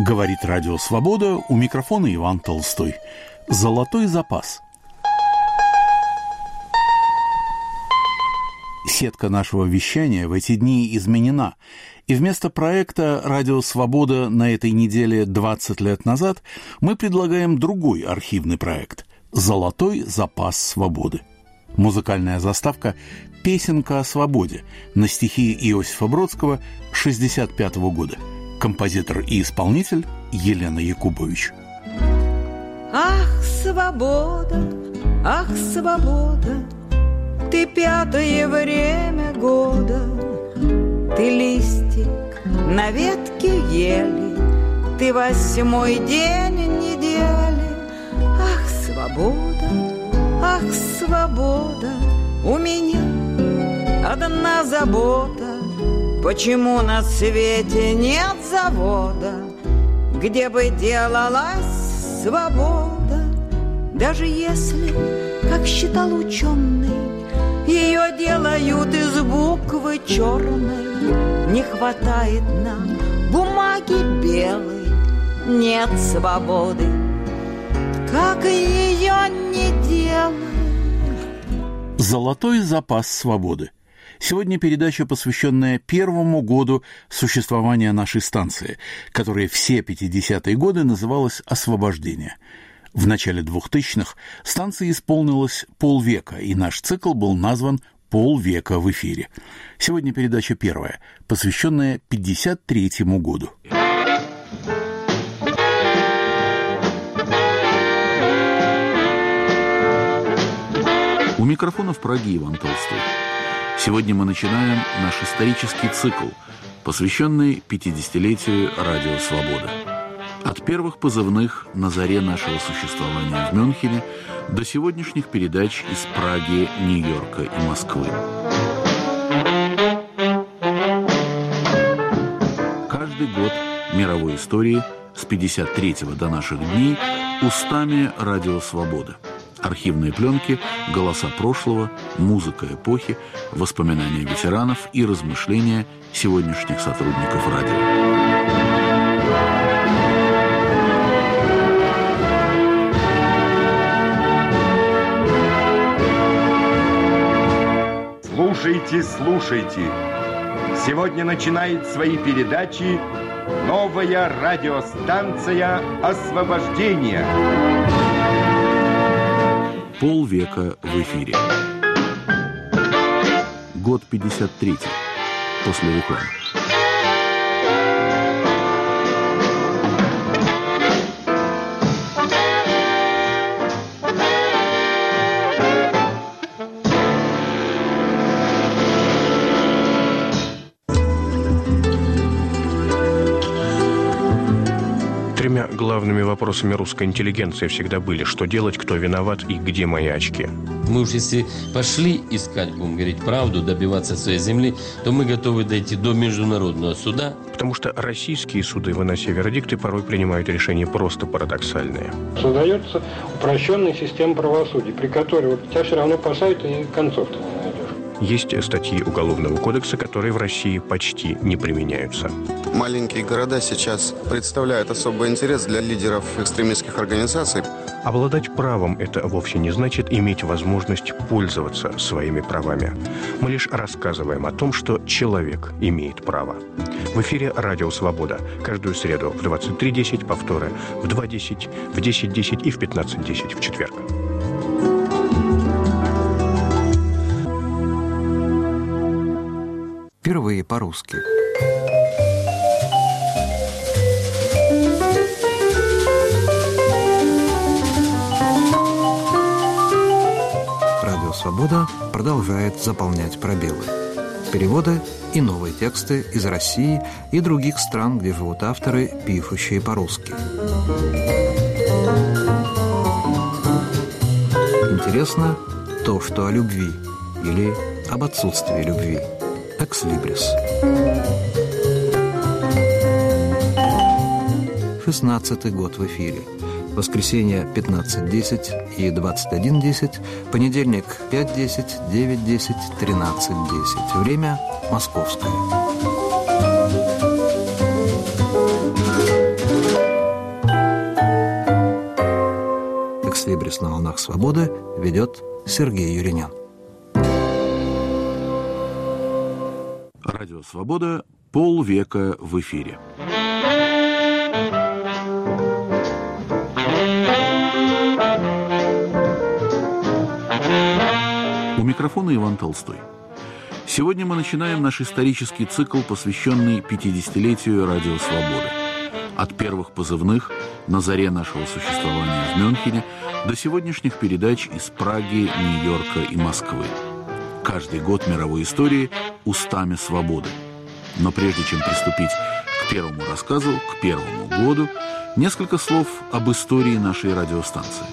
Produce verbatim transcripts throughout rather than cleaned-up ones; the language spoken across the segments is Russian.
Говорит Радио Свобода, у микрофона Иван Толстой. Золотой запас. Сетка нашего вещания в эти дни изменена, и вместо проекта «Радио Свобода» на этой неделе двадцать лет назад мы предлагаем другой архивный проект «Золотой запас свободы». Музыкальная заставка «Песенка о свободе» на стихи Иосифа Бродского шестьдесят пятого года. Композитор и исполнитель Елена Якубович. Ах, свобода, ах, свобода, ты пятое время года, ты листик на ветке ели, ты восьмой день недели. Ах, свобода, ах, свобода, у меня одна забота. Почему на свете нет завода, где бы делалась свобода? Даже если, как считал ученый, ее делают из буквы черной, не хватает нам бумаги белой, нет свободы, как ее не делай. Золотой запас свободы. Сегодня передача, посвященная первому году существования нашей станции, которая все пятидесятые годы называлась «Освобождение». В начале двухтысячных станции исполнилось полвека, и наш цикл был назван «Полвека в эфире». Сегодня передача первая, посвященная пятьдесят третьему году. У микрофона в Праге Иван Толстой. Сегодня мы начинаем наш исторический цикл, посвященный пятидесятилетию Радио Свобода. От первых позывных на заре нашего существования в Мюнхене до сегодняшних передач из Праги, Нью-Йорка и Москвы. Каждый год мировой истории с пятьдесят третьего до наших дней устами Радио Свобода. Архивные пленки, голоса прошлого, музыка эпохи, воспоминания ветеранов и размышления сегодняшних сотрудников радио. Слушайте, слушайте. Сегодня начинает свои передачи новая радиостанция «Освобождение». Полвека в эфире. Год пятьдесят третий. После рекламы. Тремя главными вопросами русской интеллигенции всегда были: что делать, кто виноват и где мои очки. Мы уж если пошли искать, будем говорить правду, добиваться своей земли, то мы готовы дойти до международного суда. Потому что российские суды, вынося вердикты, порой принимают решения просто парадоксальные. Создается упрощенная система правосудия, при которой вот тебя все равно посадят и концов-то не найдешь. Есть статьи Уголовного кодекса, которые в России почти не применяются. Маленькие города сейчас представляют особый интерес для лидеров экстремистских организаций. Обладать правом – это вовсе не значит иметь возможность пользоваться своими правами. Мы лишь рассказываем о том, что человек имеет право. В эфире «Радио Свобода». Каждую среду в двадцать три десять, повторы в два десять, в десять десять и в пятнадцать десять в четверг. Впервые по-русски. Радио «Свобода» продолжает заполнять пробелы. Переводы и новые тексты из России и других стран, где живут авторы, пишущие по-русски. Интересно то, что о любви или об отсутствии любви. Экслибрис. шестнадцатый год в эфире. Воскресенье пятнадцать десять и двадцать один десять, понедельник пять десять, девять десять, тринадцать десять. Время московское. Адрес на волнах свободы ведет Сергей Юринян. Радио «Свобода» полвека в эфире. У микрофона Иван Толстой. Сегодня мы начинаем наш исторический цикл, посвященный пятидесятилетию Радио «Свобода». От первых позывных на заре нашего существования в Мюнхене до сегодняшних передач из Праги, Нью-Йорка и Москвы. Каждый год мировой истории устами свободы. Но прежде чем приступить к первому рассказу, к первому году, несколько слов об истории нашей радиостанции.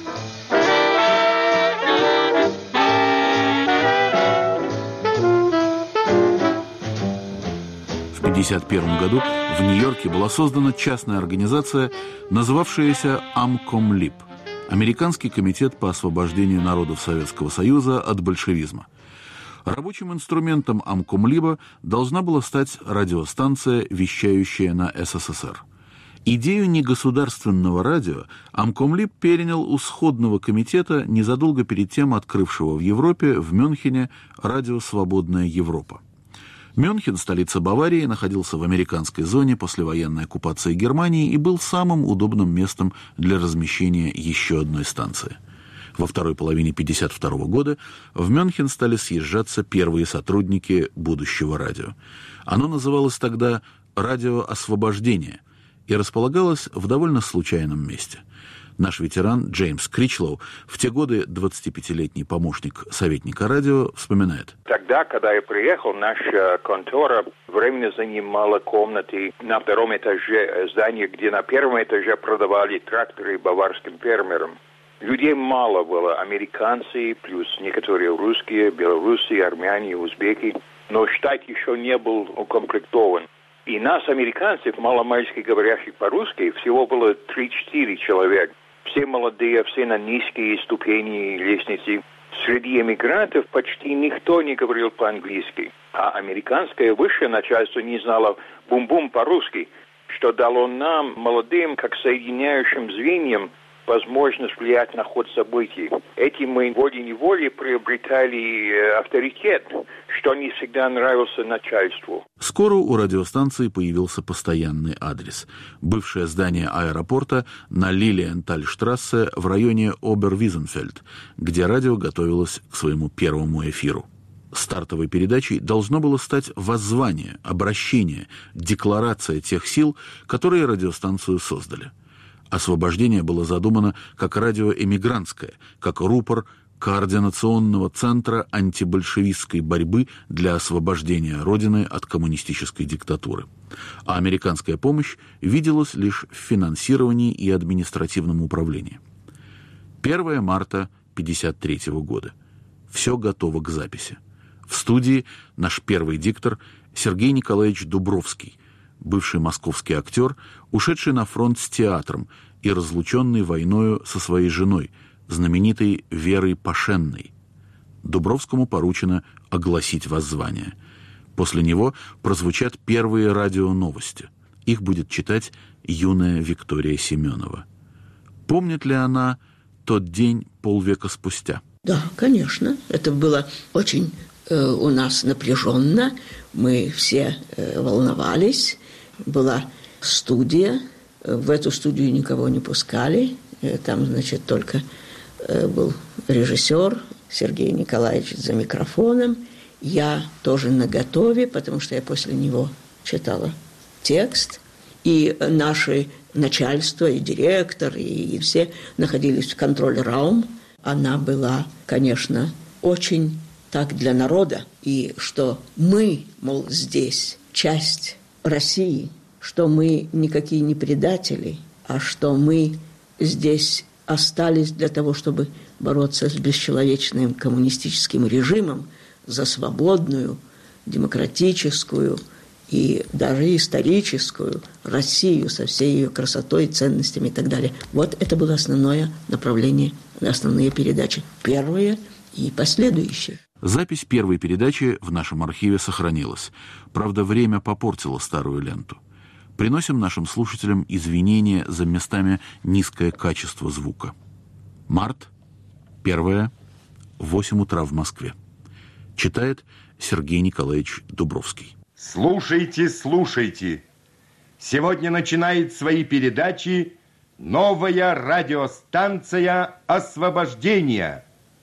В тысяча девятьсот пятьдесят первом году в Нью-Йорке была создана частная организация, называвшаяся Амкомлиб – Американский комитет по освобождению народов Советского Союза от большевизма. Рабочим инструментом Амкомлиба должна была стать радиостанция, вещающая на СССР. Идею негосударственного радио Амкомлиб перенял у сходного комитета, незадолго перед тем открывшего в Европе, в Мюнхене, радио «Свободная Европа». Мюнхен, столица Баварии, находился в американской зоне послевоенной оккупации Германии и был самым удобным местом для размещения еще одной станции. Во второй половине тысяча девятьсот пятьдесят второго года в Мюнхен стали съезжаться первые сотрудники будущего радио. Оно называлось тогда «Радио Освобождения» и располагалось в довольно случайном месте. Наш ветеран Джеймс Кричлоу, в те годы двадцатипятилетний помощник советника радио, вспоминает. Тогда, когда я приехал, наша контора временно занимала комнаты на втором этаже здания, где на первом этаже продавали тракторы баварским фермерам. Людей мало было, американцы, плюс некоторые русские, белорусы, армяне, узбеки. Но штат еще не был укомплектован. И нас, американцев, маломальски говорящих по-русски, всего было три-четыре человека. Все молодые, все на низкие ступени лестницы. Среди эмигрантов почти никто не говорил по-английски. А американское высшее начальство не знало бум-бум по-русски, что дало нам, молодым, как соединяющим звеньям, возможность влиять на ход событий. Этим мы волей-неволей приобретали авторитет, что не всегда нравился начальству. Скоро у радиостанции появился постоянный адрес. Бывшее здание аэропорта на Лилиентальштрассе в районе Обервизенфельд, где радио готовилось к своему первому эфиру. Стартовой передачей должно было стать воззвание, обращение, декларация тех сил, которые радиостанцию создали. Освобождение было задумано как радио эмигрантское, как рупор координационного центра антибольшевистской борьбы для освобождения Родины от коммунистической диктатуры. А американская помощь виделась лишь в финансировании и административном управлении. первого марта тысяча девятьсот пятьдесят третьего года. Все готово к записи. В студии наш первый диктор Сергей Николаевич Дубровский, бывший московский актер, ушедший на фронт с театром и разлученный войною со своей женой, знаменитой Верой Пашенной. Дубровскому поручено огласить воззвание. После него прозвучат первые радионовости. Их будет читать юная Виктория Семенова. Помнит ли она тот день полвека спустя? Да, конечно. Это было очень э, у нас напряженно. Мы все э, волновались. Была студия, в эту студию никого не пускали, там, значит, только был режиссер Сергей Николаевич за микрофоном, я тоже наготове, потому что я после него читала текст, и наше начальство, и директор, и все находились в контроль-раум. Она была, конечно, очень так для народа, и что мы, мол, здесь часть России, что мы никакие не предатели, а что мы здесь остались для того, чтобы бороться с бесчеловечным коммунистическим режимом за свободную, демократическую и даже историческую Россию со всей ее красотой, ценностями и так далее. Вот это было основное направление, основные передачи, первые и последующие. Запись первой передачи в нашем архиве сохранилась. Правда, время попортило старую ленту. Приносим нашим слушателям извинения за местами низкое качество звука. Март Первое. Восемь утра в Москве. Читает Сергей Николаевич Дубровский. Слушайте, слушайте. Сегодня начинает свои передачи новая радиостанция «Освобождение».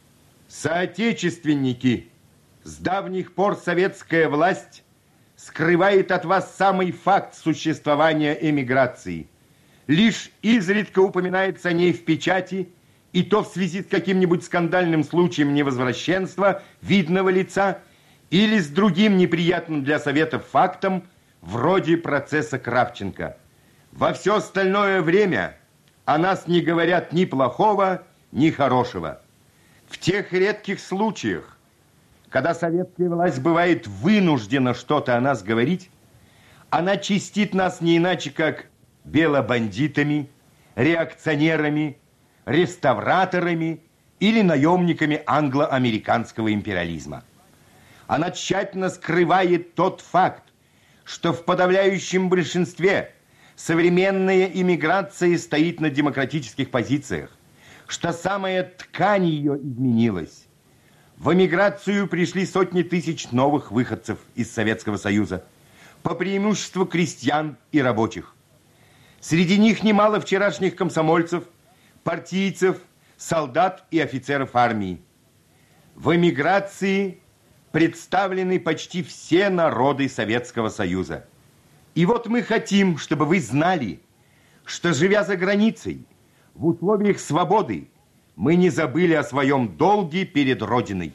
Соотечественники, с давних пор советская власть скрывает от вас самый факт существования эмиграции. Лишь изредка упоминается о ней в печати, и то в связи с каким-нибудь скандальным случаем невозвращенства видного лица или с другим неприятным для Советов фактом, вроде процесса Кравченко. Во все остальное время о нас не говорят ни плохого, ни хорошего. В тех редких случаях, когда советская власть бывает вынуждена что-то о нас говорить, она чистит нас не иначе, как белобандитами, реакционерами, реставраторами или наемниками англо-американского империализма. Она тщательно скрывает тот факт, что в подавляющем большинстве современная иммиграция стоит на демократических позициях, что самая ткань ее изменилась. В эмиграцию пришли сотни тысяч новых выходцев из Советского Союза, по преимуществу крестьян и рабочих. Среди них немало вчерашних комсомольцев, партийцев, солдат и офицеров армии. В эмиграции представлены почти все народы Советского Союза. И вот мы хотим, чтобы вы знали, что, живя за границей, в условиях свободы, мы не забыли о своем долге перед Родиной.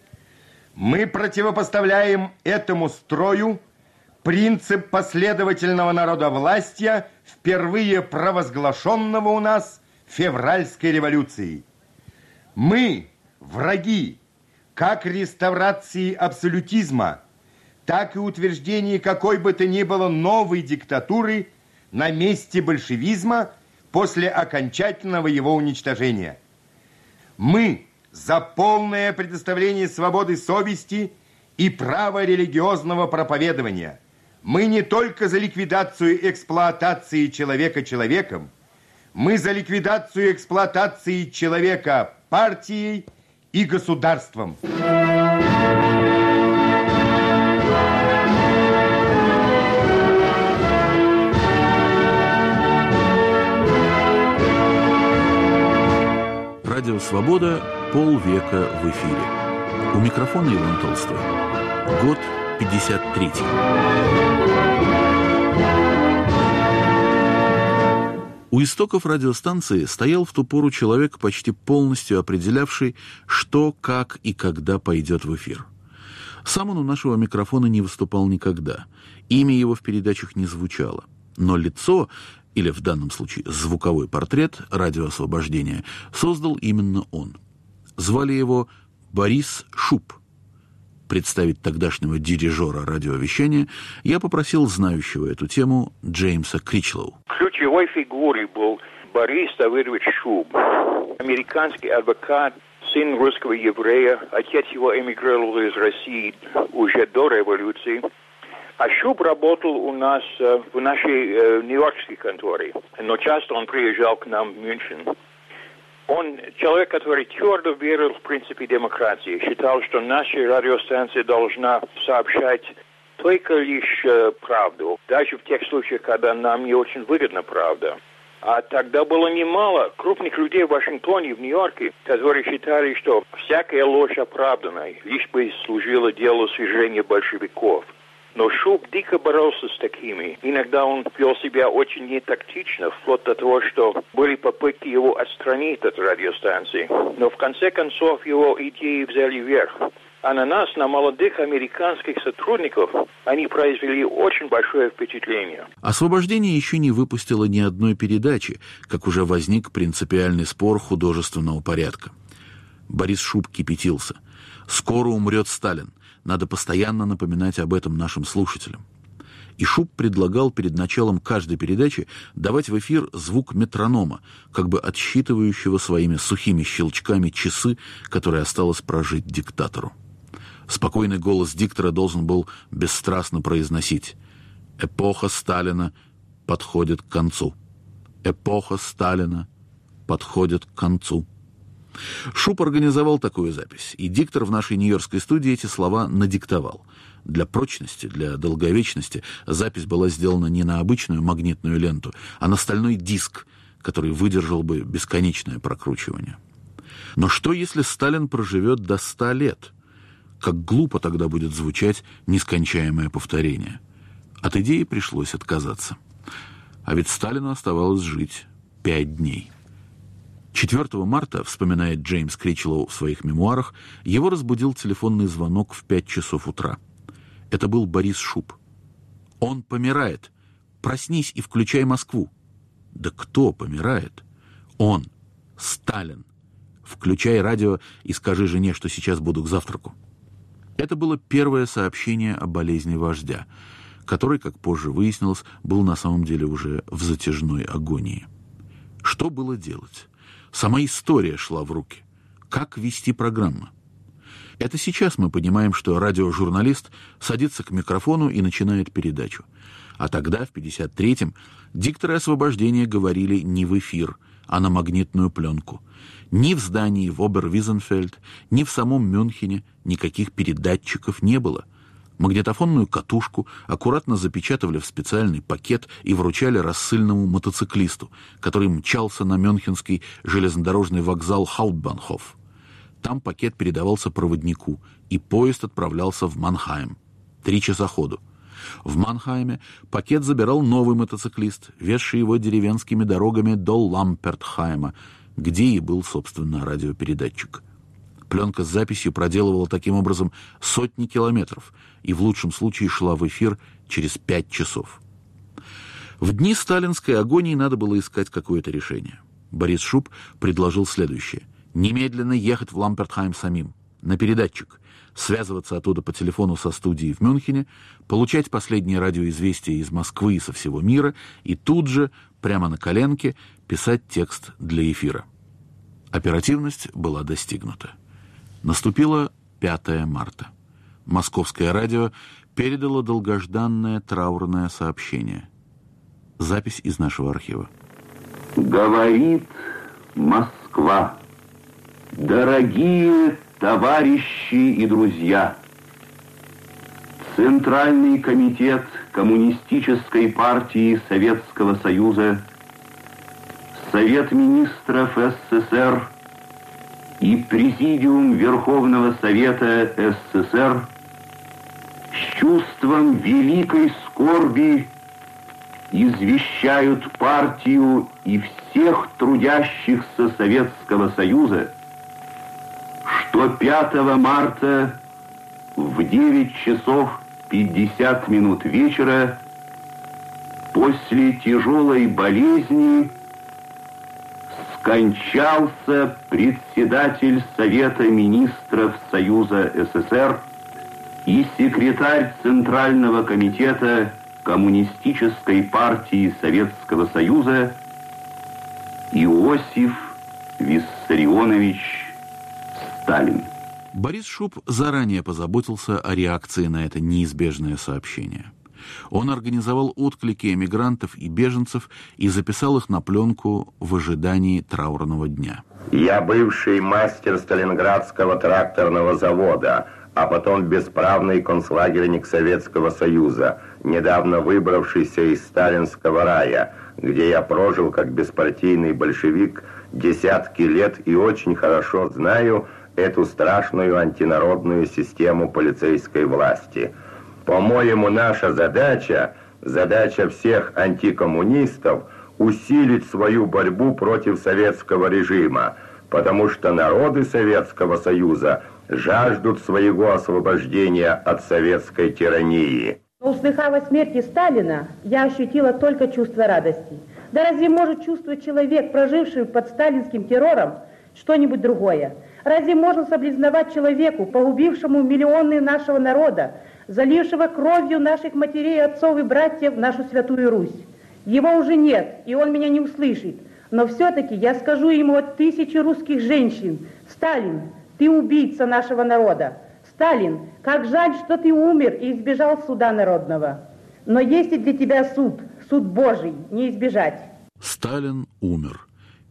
Мы противопоставляем этому строю принцип последовательного народовластия, впервые провозглашенного у нас февральской революцией. Мы враги как реставрации абсолютизма, так и утверждения какой бы то ни было новой диктатуры на месте большевизма после окончательного его уничтожения. Мы за полное предоставление свободы совести и права религиозного проповедования. Мы не только за ликвидацию эксплуатации человека человеком, мы за ликвидацию эксплуатации человека партией и государством. Радио «Свобода» полвека в эфире. У микрофона Иван Толстой. Год пятьдесят третий. У истоков радиостанции стоял в ту пору человек, почти полностью определявший, что, как и когда пойдет в эфир. Сам он у нашего микрофона не выступал никогда. Имя его в передачах не звучало. Но лицо, или в данном случае звуковой портрет «Радио Освобождения», создал именно он. Звали его Борис Шуб. Представить тогдашнего дирижера радиовещания я попросил знающего эту тему Джеймса Кричлоу. Ключевой фигурой был Борис Давыдович Шуб, американский адвокат, сын русского еврея. Отец его эмигрировал из России уже до революции. А Шуб работал у нас э, в нашей э, нью-йоркской конторе, но часто он приезжал к нам в Мюнхен. Он человек, который твердо верил в принципе демократии, считал, что наша радиостанция должна сообщать только лишь э, правду, даже в тех случаях, когда нам не очень выгодна правда. А тогда было немало крупных людей в Вашингтоне и в Нью-Йорке, которые считали, что всякая ложь оправдана, лишь бы служила делу свержения большевиков. Но Шуб дико боролся с такими. Иногда он вел себя очень нетактично, вплоть до того, что были попытки его отстранить от радиостанции. Но в конце концов его идеи взяли верх. А на нас, на молодых американских сотрудников, они произвели очень большое впечатление. «Освобождение» еще не выпустило ни одной передачи, как уже возник принципиальный спор художественного порядка. Борис Шуб кипятился. «Скоро умрет Сталин. Надо постоянно напоминать об этом нашим слушателям». И Шуб предлагал перед началом каждой передачи давать в эфир звук метронома, как бы отсчитывающего своими сухими щелчками часы, которые осталось прожить диктатору. Спокойный голос диктора должен был бесстрастно произносить: «Эпоха Сталина подходит к концу. Эпоха Сталина подходит к концу». Шуп организовал такую запись, и диктор в нашей нью-йоркской студии эти слова надиктовал. Для прочности, для долговечности запись была сделана не на обычную магнитную ленту, а на стальной диск, который выдержал бы бесконечное прокручивание. Но что, если Сталин проживет до ста лет? Как глупо тогда будет звучать нескончаемое повторение. От идеи пришлось отказаться. А ведь Сталину оставалось жить пять дней. четвёртого марта, вспоминает Джеймс Кричлоу в своих мемуарах, его разбудил телефонный звонок в пять часов утра. Это был Борис Шуп. «Он помирает. Проснись и включай Москву». Да кто помирает? Он, Сталин. Включай радио и скажи жене, что сейчас буду к завтраку. Это было первое сообщение о болезни вождя, который, как позже выяснилось, был на самом деле уже в затяжной агонии. Что было делать? Сама история шла в руки. Как вести программу? Это сейчас мы понимаем, что радиожурналист садится к микрофону и начинает передачу. А тогда, в пятьдесят третьем, дикторы освобождения говорили не в эфир, а на магнитную пленку. Ни в здании в Обер-Визенфельд, ни в самом Мюнхене никаких передатчиков не было. Магнитофонную катушку аккуратно запечатывали в специальный пакет и вручали рассыльному мотоциклисту, который мчался на мюнхенский железнодорожный вокзал Хауптбанхоф. Там пакет передавался проводнику, и поезд отправлялся в Маннхайм. Три часа ходу. В Маннхайме пакет забирал новый мотоциклист, везший его деревенскими дорогами до Лампертхайма, где и был, собственно, радиопередатчик. Пленка с записью проделывала таким образом сотни километров и в лучшем случае шла в эфир через пять часов. В дни сталинской агонии надо было искать какое-то решение. Борис Шуп предложил следующее. Немедленно ехать в Лампертхайм самим, на передатчик, связываться оттуда по телефону со студией в Мюнхене, получать последние радиоизвестия из Москвы и со всего мира и тут же, прямо на коленке, писать текст для эфира. Оперативность была достигнута. Наступило пятое марта. Московское радио передало долгожданное траурное сообщение. Запись из нашего архива. Говорит Москва. Дорогие товарищи и друзья, Центральный комитет Коммунистической партии Советского Союза, Совет министров СССР и Президиум Верховного Совета СССР с чувством великой скорби извещают партию и всех трудящихся Советского Союза, что пятого марта в девять часов пятьдесят минут вечера после тяжелой болезни скончался председатель Совета министров Союза СССР и секретарь Центрального комитета Коммунистической партии Советского Союза Иосиф Виссарионович Сталин. Борис Шуп заранее позаботился о реакции на это неизбежное сообщение. Он организовал отклики эмигрантов и беженцев и записал их на пленку в ожидании траурного дня. «Я бывший мастер Сталинградского тракторного завода, а потом бесправный концлагерник Советского Союза, недавно выбравшийся из сталинского рая, где я прожил как беспартийный большевик десятки лет и очень хорошо знаю эту страшную антинародную систему полицейской власти. По-моему, наша задача, задача всех антикоммунистов, усилить свою борьбу против советского режима, потому что народы Советского Союза жаждут своего освобождения от советской тирании». Услыхав о смерти Сталина, я ощутила только чувство радости. Да разве может чувствовать человек, проживший под сталинским террором, что-нибудь другое? Разве можно соболезновать человеку, погубившему миллионы нашего народа, залившего кровью наших матерей, отцов и братьев нашу святую Русь? Его уже нет, и он меня не услышит. Но все-таки я скажу ему от тысячи русских женщин: Сталин, ты убийца нашего народа. Сталин, как жаль, что ты умер и избежал суда народного. Но есть и для тебя суд, суд Божий, не избежать. Сталин умер.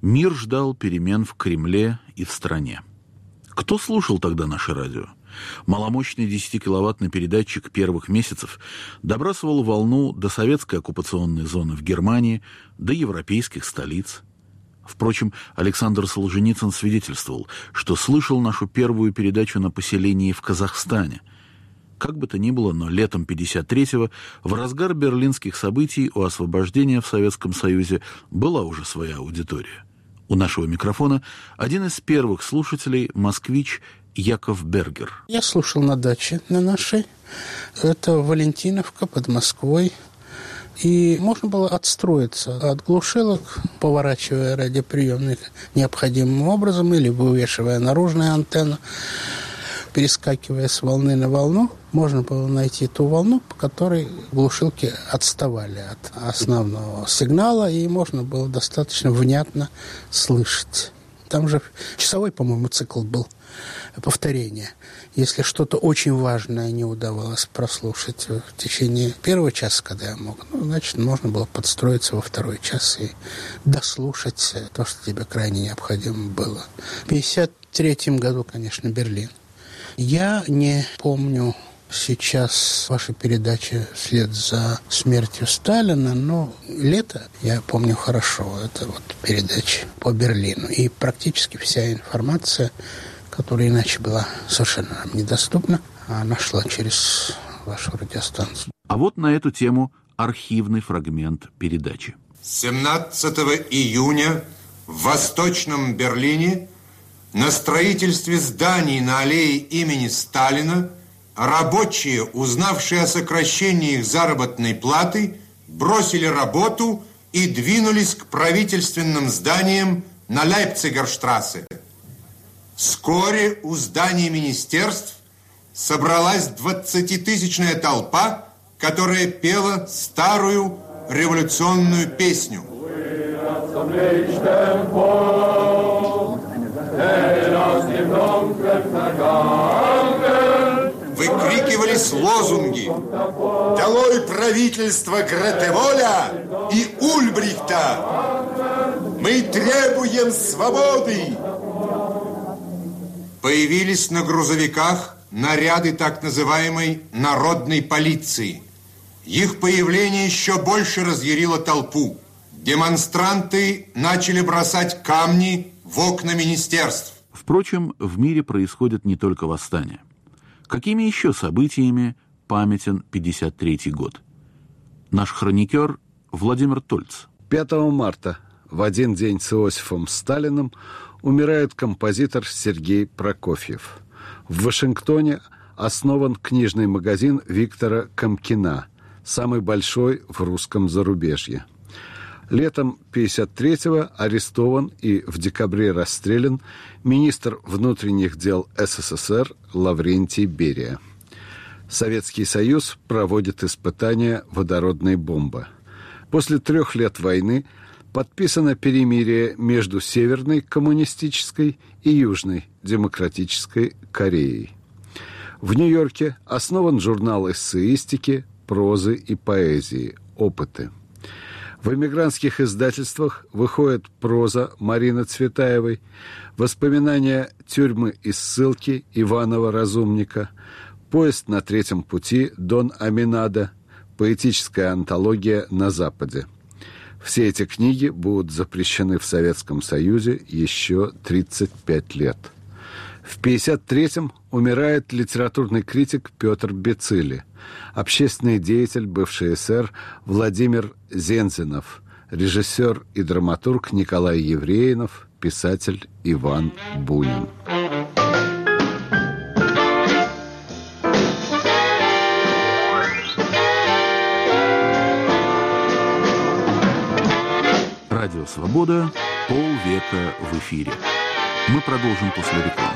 Мир ждал перемен в Кремле и в стране. Кто слушал тогда наше радио? Маломощный десятикиловаттный передатчик первых месяцев добрасывал волну до советской оккупационной зоны в Германии, до европейских столиц. Впрочем, Александр Солженицын свидетельствовал, что слышал нашу первую передачу на поселении в Казахстане. Как бы то ни было, но летом пятьдесят третьего, в разгар берлинских событий у освобождения в Советском Союзе была уже своя аудитория. У нашего микрофона один из первых слушателей, москвич Яков Бергер. Я слушал на даче на нашей. Это Валентиновка под Москвой. И можно было отстроиться от глушилок, поворачивая радиоприемник необходимым образом или вывешивая наружную антенну, перескакивая с волны на волну. Можно было найти ту волну, по которой глушилки отставали от основного сигнала, и можно было достаточно внятно слышать. Там же часовой, по-моему, цикл был повторения. Если что-то очень важное не удавалось прослушать в течение первого часа, когда я мог, ну, значит, можно было подстроиться во второй час и дослушать то, что тебе крайне необходимо было. В пятьдесят третьем году, конечно, Берлин. Я не помню сейчас вашей передачи вслед за смертью Сталина, но лето я помню хорошо. Это вот передача по Берлину. И практически вся информация, которая иначе была совершенно нам недоступна, она шла через вашу радиостанцию. А вот на эту тему архивный фрагмент передачи. семнадцатого июня в Восточном Берлине на строительстве зданий на аллее имени Сталина рабочие, узнавшие о сокращении их заработной платы, бросили работу и двинулись к правительственным зданиям на Лейпцигерштрассе. Вскоре у зданий министерств собралась двадцатитысячная толпа, которая пела старую революционную песню. Выкрикивались лозунги: «Долой правительство Гретеволя и Ульбрихта! Мы требуем свободы!» Появились на грузовиках наряды так называемой народной полиции. Их появление еще больше разъярило толпу. Демонстранты начали бросать камни в окна министерств. Впрочем, в мире происходят не только восстания. Какими еще событиями памятен пятьдесят третий год? Наш хроникер Владимир Тольц. пятого марта, в один день с Иосифом Сталиным, умирает композитор Сергей Прокофьев. В Вашингтоне основан книжный магазин Виктора Камкина, самый большой в русском зарубежье. Летом пятьдесят третьего арестован и в декабре расстрелян министр внутренних дел СССР Лаврентий Берия. Советский Союз проводит испытания водородной бомбы. После трех лет войны подписано перемирие между Северной коммунистической и Южной демократической Кореей. В Нью-Йорке основан журнал эссеистики, прозы и поэзии «Опыты». В эмигрантских издательствах выходит проза Марины Цветаевой, воспоминания тюрьмы и ссылки Иванова-Разумника, поезд на третьем пути Дон Аминада, поэтическая антология «На Западе». Все эти книги будут запрещены в Советском Союзе еще тридцать пять лет. В пятьдесят третьем умирает литературный критик Петр Бецили, общественный деятель бывшей СССР Владимир Зензинов, режиссер и драматург Николай Евреинов, писатель Иван Бунин. Радио «Свобода». Полвека в эфире. Мы продолжим после рекламы.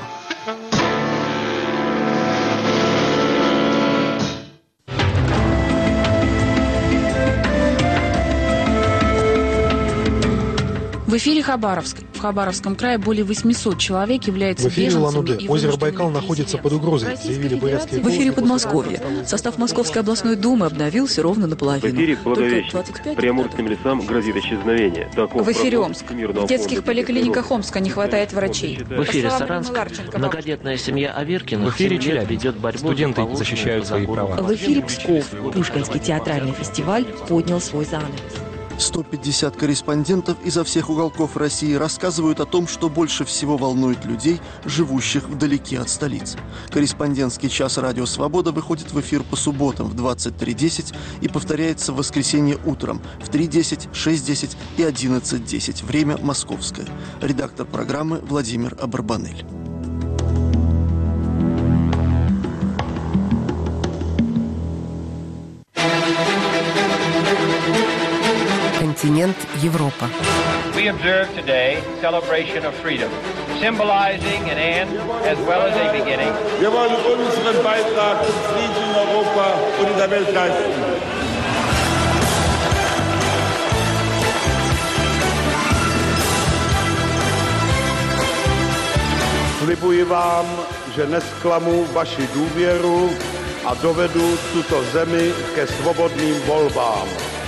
В эфире Хабаровск. В Хабаровском крае более восемьсот человек являются в эфире беженцами. Улан-Удэ. Озеро Байкал находится под угрозой, заявили бурятские. В эфире Подмосковье. Состав Московской областной думы обновился ровно наполовину. В эфире Благовещенск. Приморским лесам грозит исчезновение. Таков в эфире Омск. В детских поликлиниках Омска не хватает врачей. В эфире Саранск. Многодетная семья Аверкиных в эфире Челябинск. Ведет борьбу. Студенты защищают свои права. В эфире Псков. Пушкинский театральный фестиваль поднял свой занавес. сто пятьдесят корреспондентов изо всех уголков России рассказывают о том, что больше всего волнует людей, живущих вдалеке от столицы. Корреспондентский час «Радио Свобода» выходит в эфир по субботам в двадцать три десять и повторяется в воскресенье утром в три десять, шесть десять и одиннадцать десять. Время московское. Редактор программы Владимир Абарбанель. Континент Европа. We observe today celebration of freedom, symbolizing an end as well as a beginning. Wir wollen unseren Beitrag zum Frieden in Europa und in der Welt leisten. Slibuji vám, že nesklamu vaši důvěru a dovedu tuto zemi ke svobodným volbám.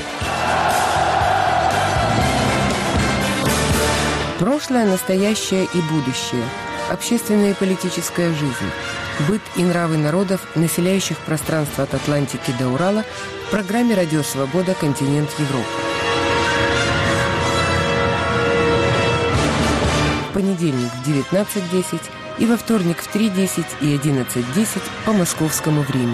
Прошлое, настоящее и будущее. Общественная и политическая жизнь. Быт и нравы народов, населяющих пространство от Атлантики до Урала, в программе «Радио Свобода. Континент Европа». В понедельник в девятнадцать десять и во вторник в три десять и одиннадцать десять по московскому времени.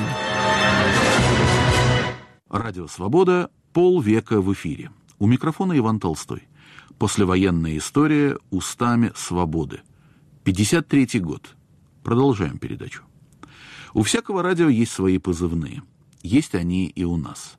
Радио «Свобода» полвека в эфире. У микрофона Иван Толстой. Послевоенная история устами свободы. пятьдесят третий год. Продолжаем передачу. У всякого радио есть свои позывные. Есть они и у нас.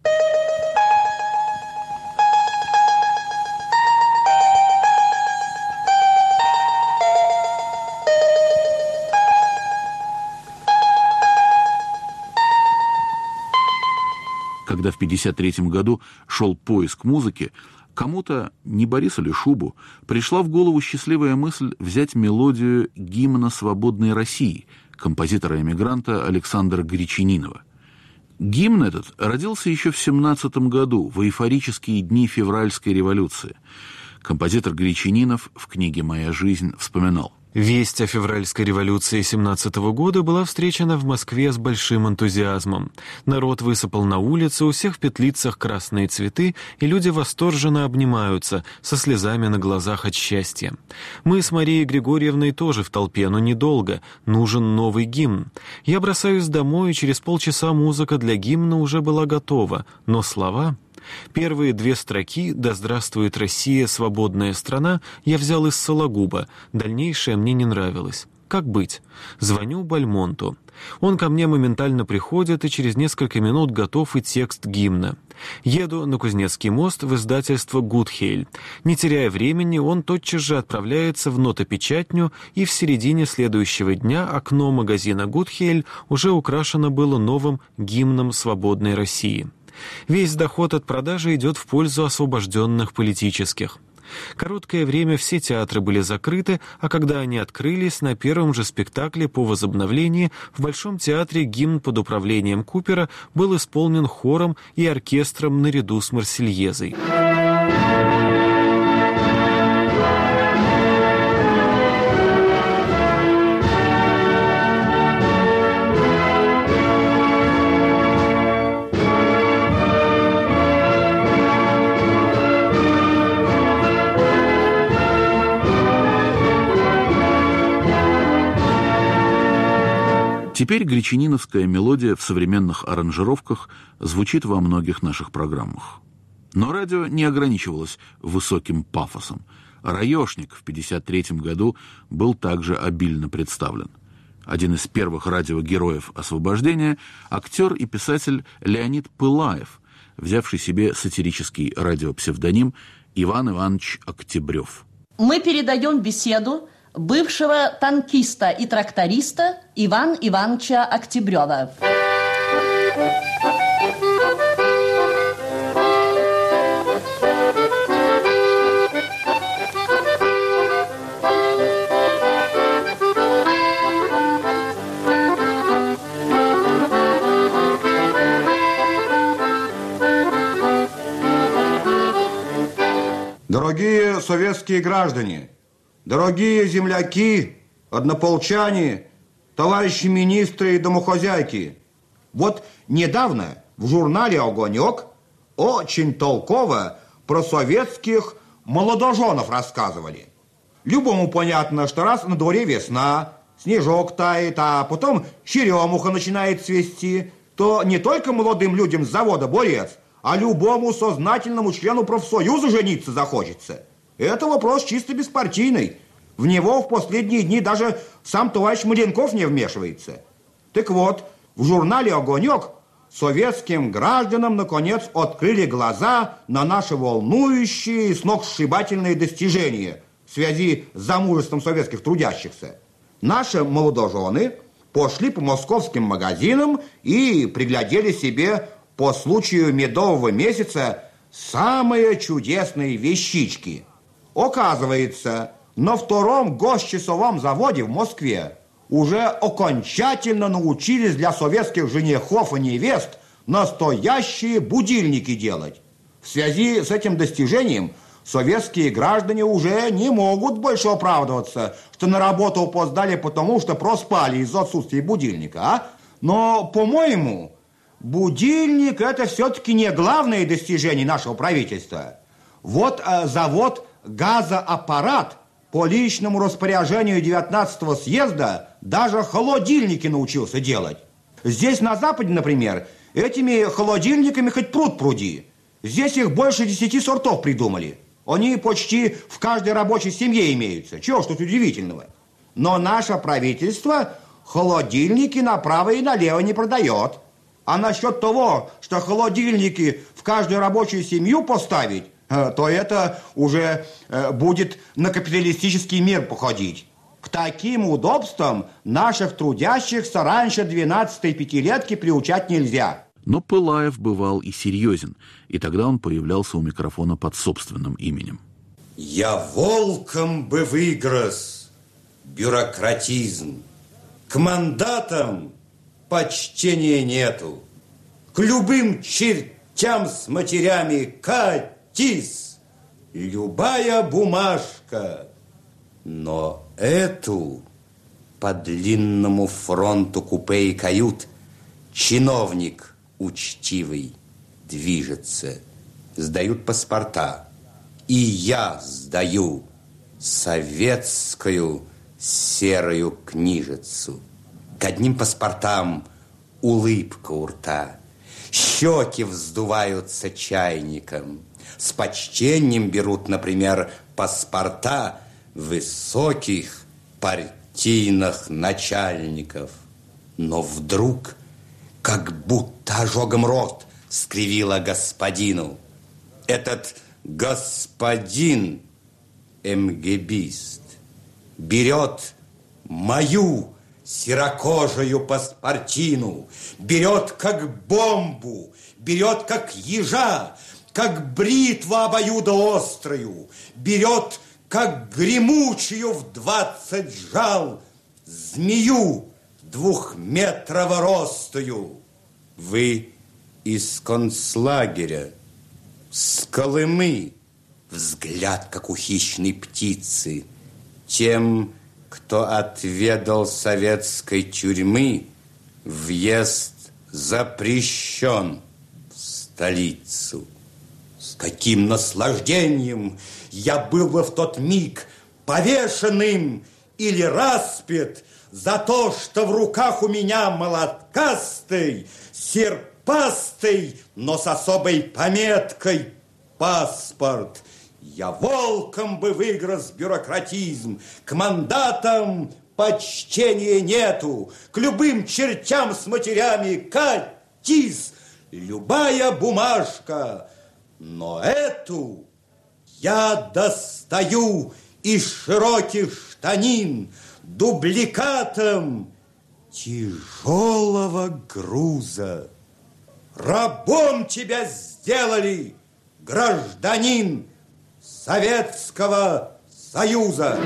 Когда в пятьдесят третьем году шел поиск музыки, кому-то, не Борису ли Шубу, пришла в голову счастливая мысль взять мелодию гимна свободной России композитора-эмигранта Александра Гречанинова. Гимн этот родился еще в семнадцатом году, в эйфорические дни февральской революции. Композитор Гречанинов в книге «Моя жизнь» вспоминал: Весть о февральской революции семнадцатого года была встречена в Москве с большим энтузиазмом. Народ высыпал на улицу, у всех в петлицах красные цветы, и люди восторженно обнимаются, со слезами на глазах от счастья. Мы с Марией Григорьевной тоже в толпе, но недолго. Нужен новый гимн. Я бросаюсь домой, и через полчаса музыка для гимна уже была готова, но слова... Первые две строки «Да здравствует Россия, свободная страна» я взял из Сологуба, дальнейшее мне не нравилось. Как быть? Звоню Бальмонту. Он ко мне моментально приходит, и через несколько минут готов и текст гимна. Еду на Кузнецкий мост в издательство «Гудхейль». Не теряя времени, он тотчас же отправляется в нотопечатню, и в середине следующего дня окно магазина «Гудхейль» уже украшено было новым гимном свободной России. Весь доход от продажи идет в пользу освобожденных политических. Короткое время все театры были закрыты, а когда они открылись, на первом же спектакле по возобновлении в Большом театре гимн под управлением Купера был исполнен хором и оркестром наряду с Марсельезой. Теперь гречаниновская мелодия в современных аранжировках звучит во многих наших программах. Но радио не ограничивалось высоким пафосом. «Раешник» в пятьдесят третьем году был также обильно представлен. Один из первых радиогероев освобождения – актер и писатель Леонид Пылаев, взявший себе сатирический радиопсевдоним Иван Иванович Октябрев. Мы передаем беседу бывшего танкиста и тракториста Ивана Ивановича Октябрева. Дорогие советские граждане, дорогие земляки, однополчане, товарищи министры и домохозяйки, вот недавно в журнале «Огонек» очень толково про советских молодоженов рассказывали. Любому понятно, что раз на дворе весна, снежок тает, а потом черемуха начинает цвести, то не только молодым людям с завода «Борец», а любому сознательному члену профсоюза жениться захочется. Это вопрос чисто беспартийный. В него в последние дни даже сам товарищ Маленков не вмешивается. Так вот, в журнале «Огонек» советским гражданам, наконец, открыли глаза на наши волнующие и сногсшибательные достижения в связи с замужеством советских трудящихся. Наши молодожены пошли по московским магазинам и приглядели себе по случаю медового месяца самые чудесные вещички. Оказывается, на втором госчасовом заводе в Москве уже окончательно научились для советских женихов и невест настоящие будильники делать. В связи с этим достижением советские граждане уже не могут больше оправдываться, что на работу опоздали потому, что проспали из-за отсутствия будильника. А? Но, по-моему, будильник – это все-таки не главное достижение нашего правительства. Вот э, завод «Газоаппарат» по личному распоряжению девятнадцатого съезда даже холодильники научился делать. Здесь на Западе, например, этими холодильниками хоть пруд пруди. Здесь их больше десяти сортов придумали. Они почти в каждой рабочей семье имеются. Чего ж тут удивительного? Но наше правительство холодильники направо и налево не продает. А насчет того, что холодильники в каждую рабочую семью поставить, то это уже будет на капиталистический мир походить. К таким удобствам наших трудящихся раньше двенадцатой пятилетки приучать нельзя. Но Пылаев бывал и серьезен, и тогда он появлялся у микрофона под собственным именем. Я волком бы выгрыз бюрократизм. К мандатам почтения нету. К любым чертям с матерями катись. Любая бумажка. Но эту по длинному фронту купе и кают чиновник учтивый движется. Сдают паспорта. И я сдаю советскую серую книжицу. К одним паспортам улыбка у рта. Щеки вздуваются чайником. С почтением берут, например, паспорта высоких партийных начальников. Но вдруг, как будто ожогом рот скривила господину. Этот господин эмгебист берет мою серокожую паспортину, берет как бомбу, берет как ежа, как бритву обоюдоострую, берет как гремучую в двадцать жал змею двухметрово ростую. Вы из концлагеря, с Колымы, взгляд, как у хищной птицы. Тем, кто отведал советской тюрьмы, въезд запрещен в столицу. С каким наслаждением я был бы в тот миг повешенным или распят за то, что в руках у меня молоткастый, серпастый, но с особой пометкой паспорт. Я волком бы выгрыз бюрократизм, к мандатам почтения нету, к любым чертям с матерями катись, любая бумажка. Но эту я достаю из широких штанин дубликатом тяжелого груза. Рабом тебя сделали, гражданин Советского Союза.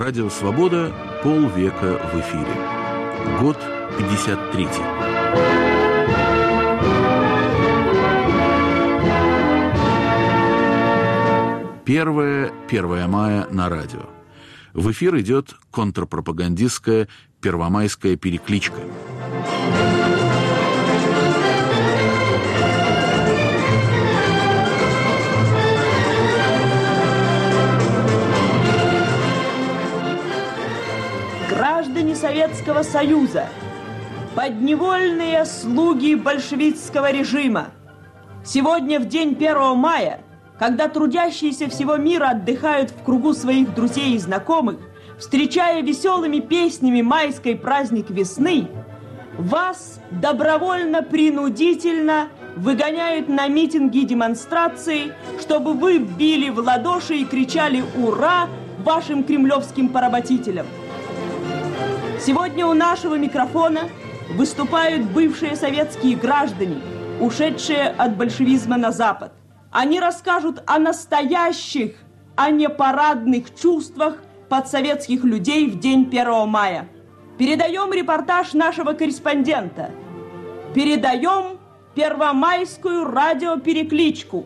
Радио «Свобода» полвека в эфире. Год пятьдесят третий. Первое, первое мая на радио. В эфир идет контрпропагандистская первомайская перекличка. Граждане Советского Союза, подневольные слуги большевистского режима, сегодня в день первого мая, когда трудящиеся всего мира отдыхают в кругу своих друзей и знакомых, встречая веселыми песнями майский праздник весны, вас добровольно-принудительно выгоняют на митинги и демонстрации, чтобы вы били в ладоши и кричали «Ура!» вашим кремлевским поработителям. Сегодня у нашего микрофона выступают бывшие советские граждане, ушедшие от большевизма на Запад. Они расскажут о настоящих, а не парадных чувствах подсоветских людей в день первого мая. Передаем репортаж нашего корреспондента. Передаем первомайскую радиоперекличку.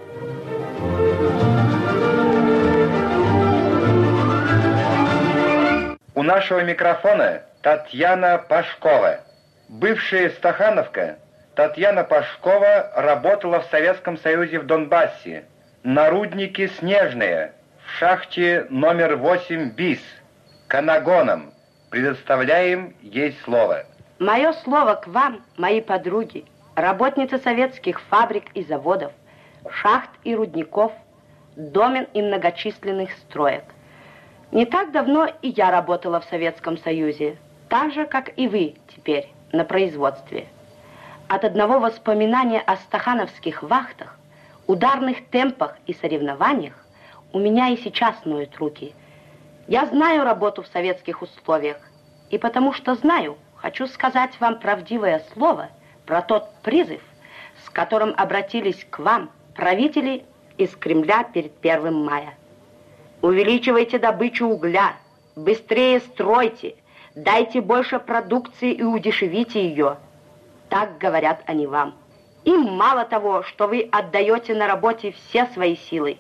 У нашего микрофона Татьяна Пашкова. Бывшая стахановка Татьяна Пашкова работала в Советском Союзе в Донбассе. На руднике «Снежные» в шахте номер восемь БИС. Канагоном. Предоставляем ей слово. Мое слово к вам, мои подруги, работницы советских фабрик и заводов, шахт и рудников, домен и многочисленных строек. Не так давно и я работала в Советском Союзе, так же, как и вы теперь на производстве. От одного воспоминания о стахановских вахтах, ударных темпах и соревнованиях у меня и сейчас ноют руки. Я знаю работу в советских условиях, и потому что знаю, хочу сказать вам правдивое слово про тот призыв, с которым обратились к вам правители из Кремля перед первым мая. Увеличивайте добычу угля, быстрее стройте, дайте больше продукции и удешевите ее. Так говорят они вам. Им мало того, что вы отдаете на работе все свои силы.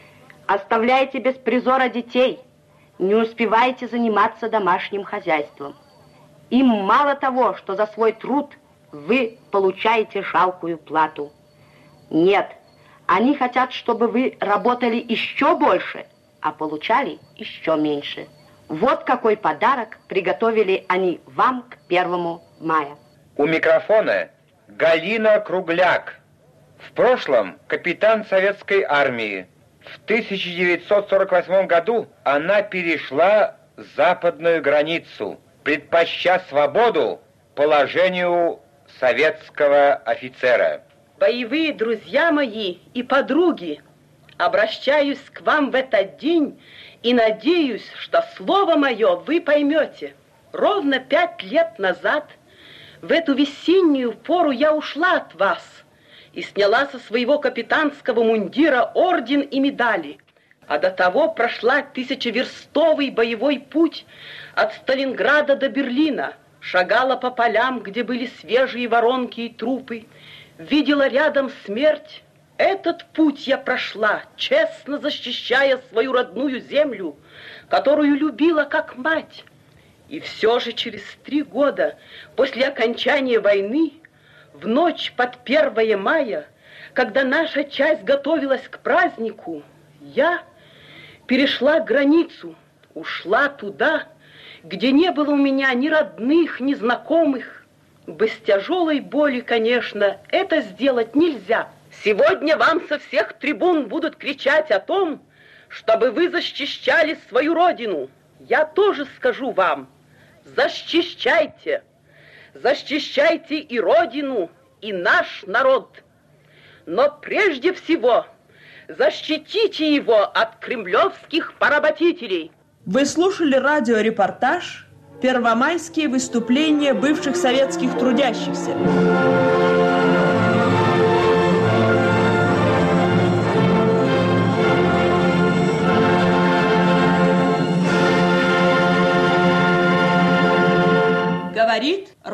Оставляете без призора детей, не успеваете заниматься домашним хозяйством. Им мало того, что за свой труд вы получаете жалкую плату. Нет, они хотят, чтобы вы работали еще больше, а получали еще меньше. Вот какой подарок приготовили они вам к первому мая. У микрофона Галина Кругляк. В прошлом капитан советской армии. В тысяча девятьсот сорок восьмом году она перешла западную границу, предпочтя свободу положению советского офицера. Боевые друзья мои и подруги, обращаюсь к вам в этот день и надеюсь, что слово мое вы поймете. Ровно пять лет назад в эту весеннюю пору я ушла от вас и сняла со своего капитанского мундира орден и медали, а до того прошла тысячеверстовый боевой путь от Сталинграда до Берлина, шагала по полям, где были свежие воронки и трупы, видела рядом смерть. Этот путь я прошла, честно защищая свою родную землю, которую любила как мать. И все же через три года после окончания войны, в ночь под первое мая, когда наша часть готовилась к празднику, я перешла границу, ушла туда, где не было у меня ни родных, ни знакомых. Без тяжелой боли, конечно, это сделать нельзя. Сегодня вам со всех трибун будут кричать о том, чтобы вы защищали свою родину. Я тоже скажу вам: защищайте, защищайте и родину, и наш народ. Но прежде всего защитите его от кремлевских поработителей. Вы слушали радиорепортаж «Первомайские выступления бывших советских трудящихся».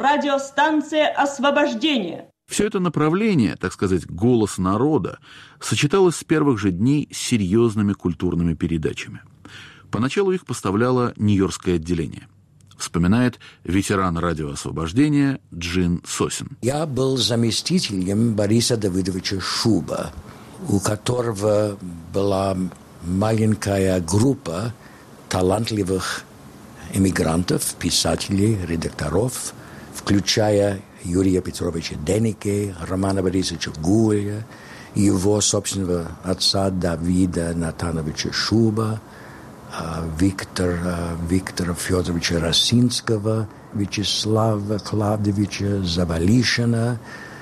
радиостанция «Освобождение». Все это направление, так сказать, «Голос народа», сочеталось с первых же дней с серьезными культурными передачами. Поначалу их поставляло Нью-Йоркское отделение. Вспоминает ветеран радио «Освобождение» Джин Сосин. Я был заместителем Бориса Давыдовича Шуба, у которого была маленькая группа талантливых эмигрантов, писателей, редакторов, включая Юрия Петровича Денеке, Романа Борисовича Гуля, его собственного отца Давида Натановича Шуба, Виктора, Виктора Федоровича Росинского, Вячеслава Клавдовича Завалишина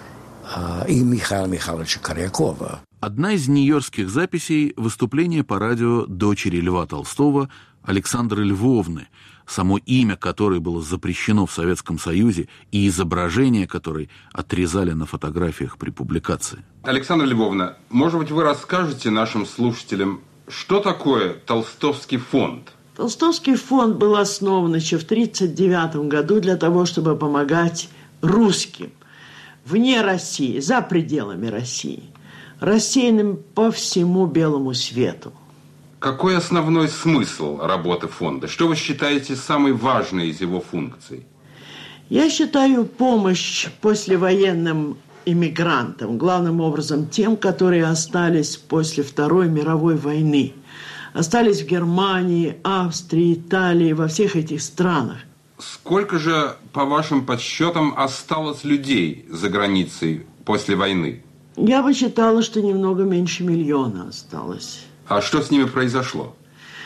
и Михаила Михайловича Корякова. Одна из нью-йоркских записей – выступление по радио дочери Льва Толстого Александры Львовны, само имя которой было запрещено в Советском Союзе и изображение которой отрезали на фотографиях при публикации. Александра Львовна, может быть, вы расскажете нашим слушателям, что такое Толстовский фонд? Толстовский фонд был основан еще в тысяча девятьсот тридцать девятом году для того, чтобы помогать русским вне России, за пределами России, рассеянным по всему белому свету. Какой основной смысл работы фонда? Что вы считаете самой важной из его функций? Я считаю помощь послевоенным иммигрантам, главным образом тем, которые остались после Второй мировой войны. Остались в Германии, Австрии, Италии, во всех этих странах. Сколько же, по вашим подсчетам, осталось людей за границей после войны? Я бы считала, что немного меньше миллиона осталось. А что с ними произошло?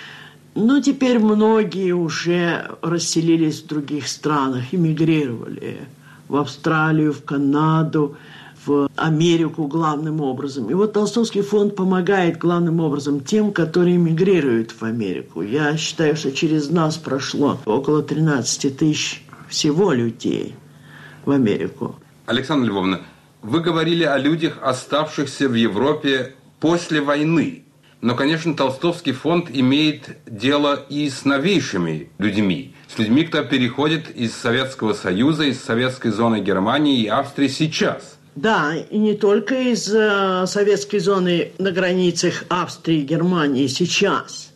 Ну, теперь многие уже расселились в других странах, эмигрировали в Австралию, в Канаду, в Америку главным образом. И вот Толстовский фонд помогает главным образом тем, которые эмигрируют в Америку. Я считаю, что через нас прошло около тринадцать тысяч всего людей в Америку. Александра Львовна, вы говорили о людях, оставшихся в Европе после войны. Но, конечно, Толстовский фонд имеет дело и с новейшими людьми. С людьми, кто переходит из Советского Союза, из советской зоны Германии и Австрии сейчас. Да, и не только из э, советской зоны на границах Австрии и Германии сейчас.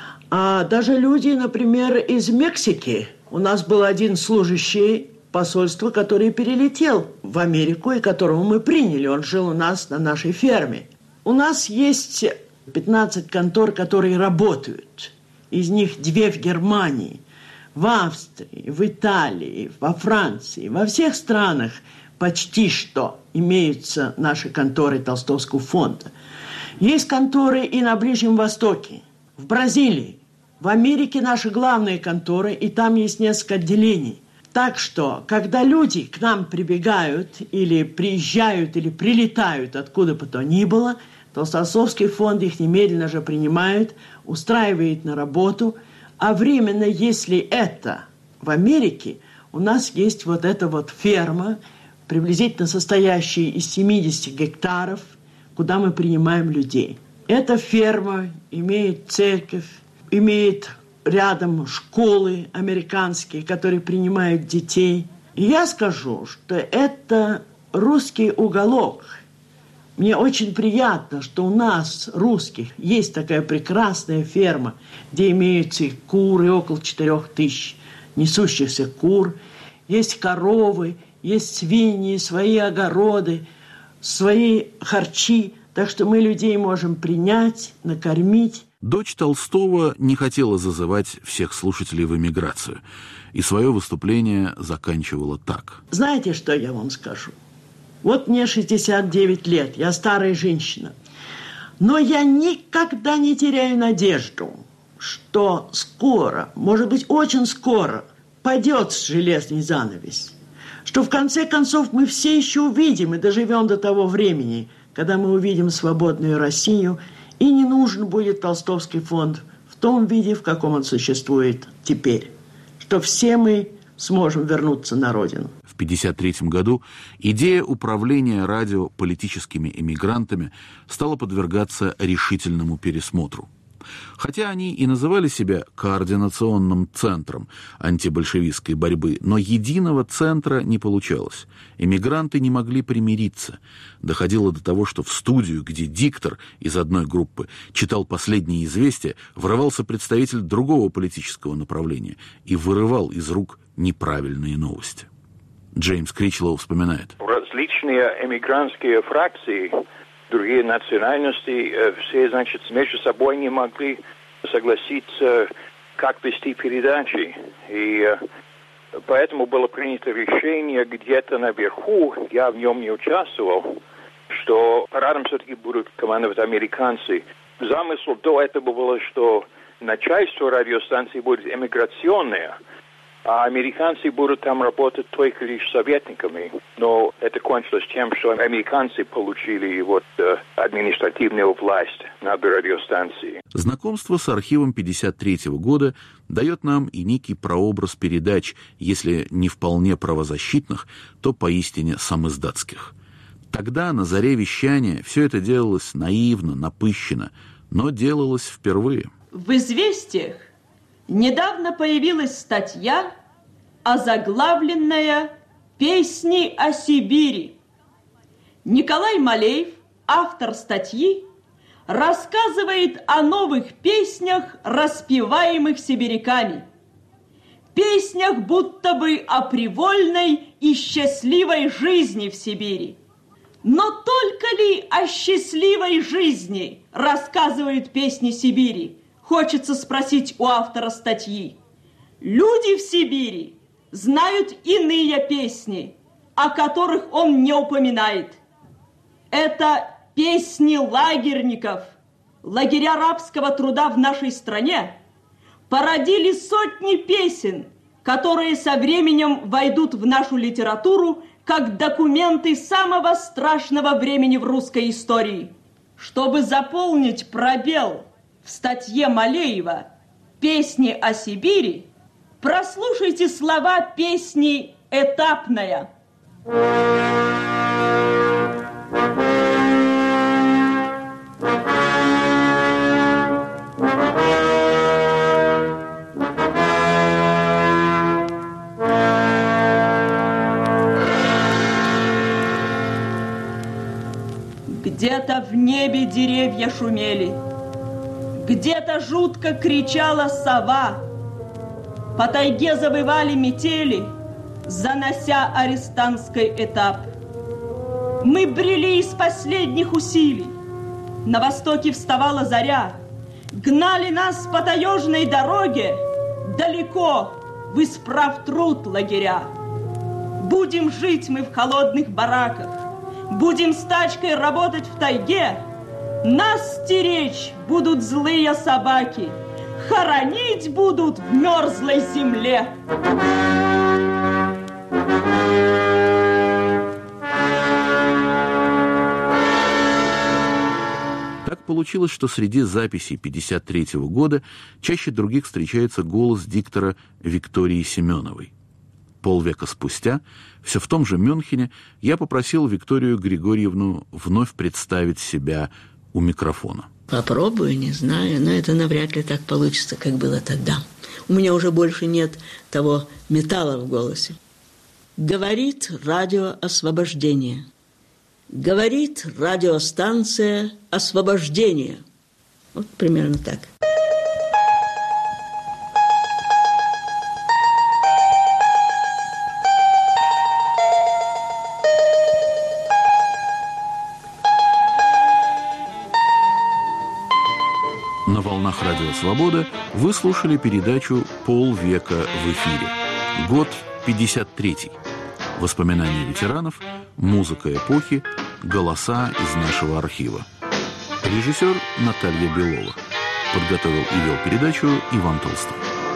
А даже люди, например, из Мексики. У нас был один служащий посольства, который перелетел в Америку и которого мы приняли. Он жил у нас на нашей ферме. У нас есть пятнадцать контор, которые работают. Из них две в Германии, в Австрии, в Италии, во Франции. Во всех странах почти что имеются наши конторы Толстовского фонда. Есть конторы и на Ближнем Востоке, в Бразилии. В Америке наши главные конторы, и там есть несколько отделений. Так что, когда люди к нам прибегают, или приезжают, или прилетают откуда бы то ни было, Толстовский фонд их немедленно же принимает, устраивает на работу. А временно, если это в Америке, у нас есть вот эта вот ферма, приблизительно состоящая из семидесяти гектаров, куда мы принимаем людей. Эта ферма имеет церковь, имеет рядом школы американские, которые принимают детей. И я скажу, что это русский уголок. Мне очень приятно, что у нас, русских, есть такая прекрасная ферма, где имеются куры, около четырех тысяч несущихся кур, есть коровы, есть свиньи, свои огороды, свои харчи. Так что мы людей можем принять, накормить. Дочь Толстого не хотела зазывать всех слушателей в эмиграцию, и свое выступление заканчивала так. Знаете, что я вам скажу? Вот мне шестьдесят девять лет, я старая женщина. Но я никогда не теряю надежду, что скоро, может быть, очень скоро, падет железный занавес. Что в конце концов мы все еще увидим и доживем до того времени, когда мы увидим свободную Россию, и не нужен будет Толстовский фонд в том виде, в каком он существует теперь. Что все мы сможем вернуться на родину. В пятьдесят третьем году идея управления радио политическими эмигрантами стала подвергаться решительному пересмотру. Хотя они и называли себя координационным центром антибольшевистской борьбы, но единого центра не получалось. Эмигранты не могли примириться. Доходило до того, что в студию, где диктор из одной группы читал последние известия, врывался представитель другого политического направления и вырывал из рук неправильные новости. Джеймс Кричлоу вспоминает. Различные эмигрантские фракции, другие национальности, все, значит, между собой не могли согласиться, как вести передачи. И поэтому было принято решение где-то наверху, я в нем не участвовал, что парадом все-таки будут командовать американцы. Замысел до этого было, что начальство радиостанции будет эмиграционное, а американцы будут там работать только лишь советниками. Но это кончилось тем, что американцы получили вот административную власть над радиостанцией. Знакомство с архивом пятьдесят третьего года дает нам и некий прообраз передач, если не вполне правозащитных, то поистине самиздатских. Тогда, на заре вещания, все это делалось наивно, напыщенно, но делалось впервые. В «Известиях» недавно появилась статья, озаглавленная «Песни о Сибири». Николай Малеев, автор статьи, рассказывает о новых песнях, распеваемых сибиряками. Песнях будто бы о привольной и счастливой жизни в Сибири. Но только ли о счастливой жизни рассказывают песни Сибири? Хочется спросить у автора статьи. Люди в Сибири знают иные песни, о которых он не упоминает. Это песни лагерников. Лагеря рабского труда в нашей стране породили сотни песен, которые со временем войдут в нашу литературу как документы самого страшного времени в русской истории. Чтобы заполнить пробел в статье Малеева «Песни о Сибири», прослушайте слова песни «Этапная». Где-то в небе деревья шумели, где-то жутко кричала сова, по тайге завывали метели, занося арестантский этап. Мы брели из последних усилий, на востоке вставала заря, гнали нас по таежной дороге далеко в исправтруд лагеря. Будем жить мы в холодных бараках, будем с тачкой работать в тайге, нас стеречь будут злые собаки, хоронить будут в мерзлой земле. Так получилось, что среди записей пятьдесят третьего года чаще других встречается голос диктора Виктории Семеновой. Полвека спустя, все в том же Мюнхене, я попросил Викторию Григорьевну вновь представить себя у микрофона. Попробую, не знаю, но это навряд ли так получится, как было тогда. У меня уже больше нет того металла в голосе. Говорит радио «Освобождение». Говорит радиостанция «Освобождение». Вот примерно так. На волнах Радио Свобода вы слушали передачу «Полвека в эфире». Год пятьдесят третий. Воспоминания ветеранов, музыка эпохи, голоса из нашего архива. Режиссер Наталья Белова. Подготовил и вел передачу Иван Толстой.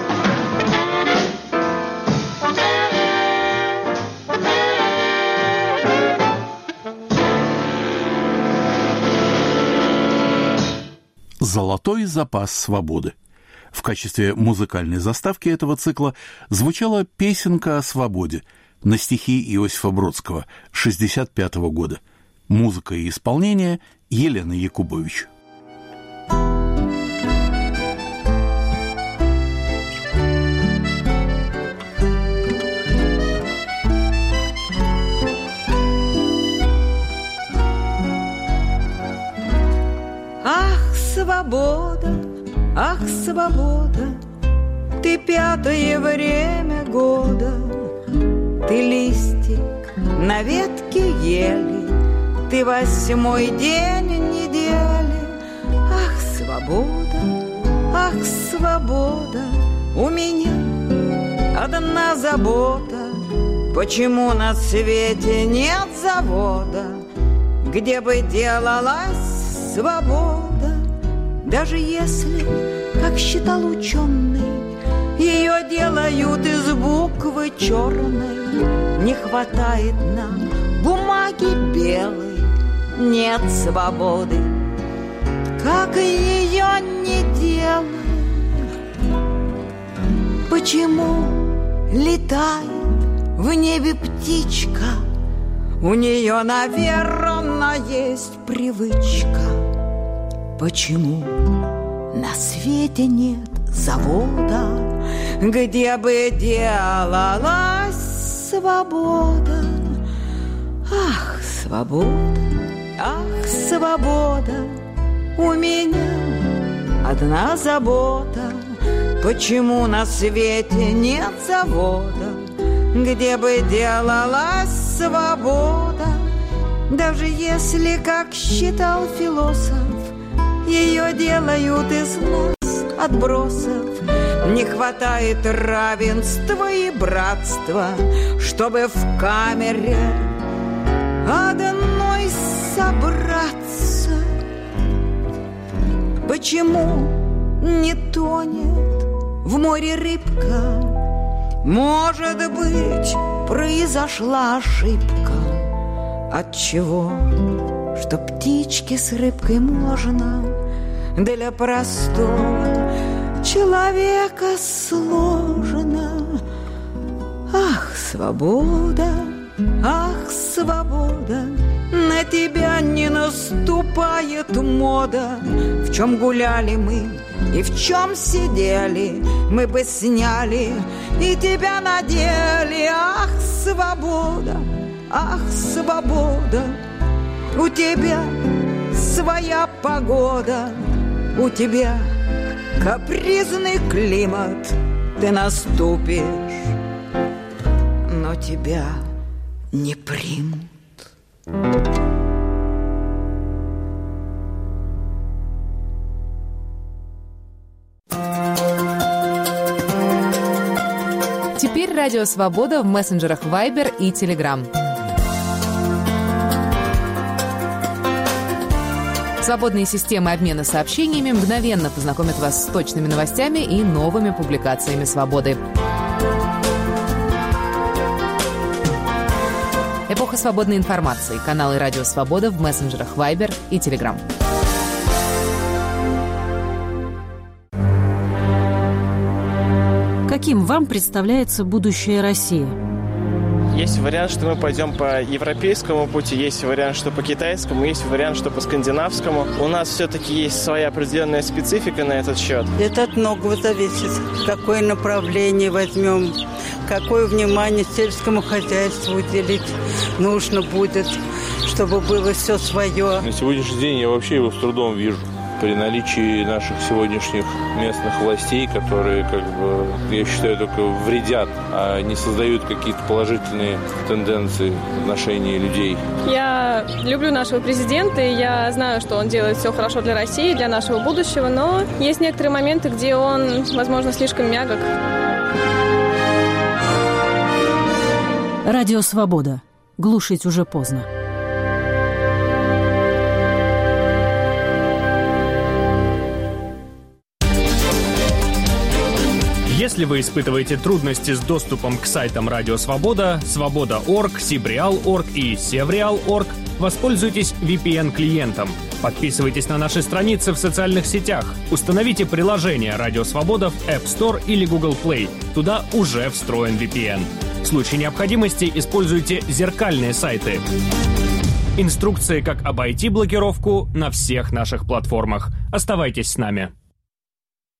«Золотой запас свободы». В качестве музыкальной заставки этого цикла звучала песенка о свободе на стихи Иосифа Бродского шестьдесят пятого года. Музыка и исполнение Елена Якубович. ах, свобода, ты пятое время года, ты листик на ветке ели, ты восьмой день недели. Ах, свобода, ах, свобода, у меня одна забота. Почему на свете нет завода, где бы делалась свобода? Даже если, как считал ученый, ее делают из буквы черной, не хватает нам бумаги белой, нет свободы, как ее не делай. Почему летает в небе птичка? У нее, наверное, есть привычка. Почему на свете нет завода, где бы делалась свобода? Ах, свобода, ах, свобода, у меня одна забота. Почему на свете нет завода, где бы делалась свобода? Даже если, как считал философ, ее делают из нас отбросов, не хватает равенства и братства, чтобы в камере одной собраться. Почему не тонет в море рыбка? Может быть, произошла ошибка. Отчего? Что птичке с рыбкой можно, для простого человека сложно. Ах, свобода, ах, свобода, на тебя не наступает мода. В чем гуляли мы и в чем сидели, мы бы сняли и тебя надели. Ах, свобода, ах, свобода, у тебя своя погода, у тебя капризный климат. Ты наступишь, но тебя не примут. Теперь Радио Свобода в мессенджерах Viber и Telegram. Свободные системы обмена сообщениями мгновенно познакомят вас с точными новостями и новыми публикациями «Свободы». Эпоха свободной информации. Каналы Радио Свобода в мессенджерах Viber и Telegram. Каким вам представляется будущее России? Есть вариант, что мы пойдем по европейскому пути, есть вариант, что по китайскому, есть вариант, что по скандинавскому. У нас все-таки есть своя определенная специфика на этот счет. Это от многого зависит. Какое направление возьмем, какое внимание сельскому хозяйству уделить нужно будет, чтобы было все свое. На сегодняшний день я вообще его с трудом вижу. При наличии наших сегодняшних местных властей, которые, как бы, я считаю, только вредят, а не создают какие-то положительные тенденции в отношении людей. Я люблю нашего президента, и я знаю, что он делает все хорошо для России, для нашего будущего, но есть некоторые моменты, где он, возможно, слишком мягок. Радио Свобода. Глушить уже поздно. Если вы испытываете трудности с доступом к сайтам Радио Свобода, Свобода точка орг, Сибреал точка орг и Севреал точка орг, воспользуйтесь ви пи эн-клиентом. Подписывайтесь на наши страницы в социальных сетях. Установите приложение Радио Свобода в App Store или Google Play. Туда уже встроен ви пи эн. В случае необходимости используйте зеркальные сайты. Инструкции, как обойти блокировку, на всех наших платформах. Оставайтесь с нами.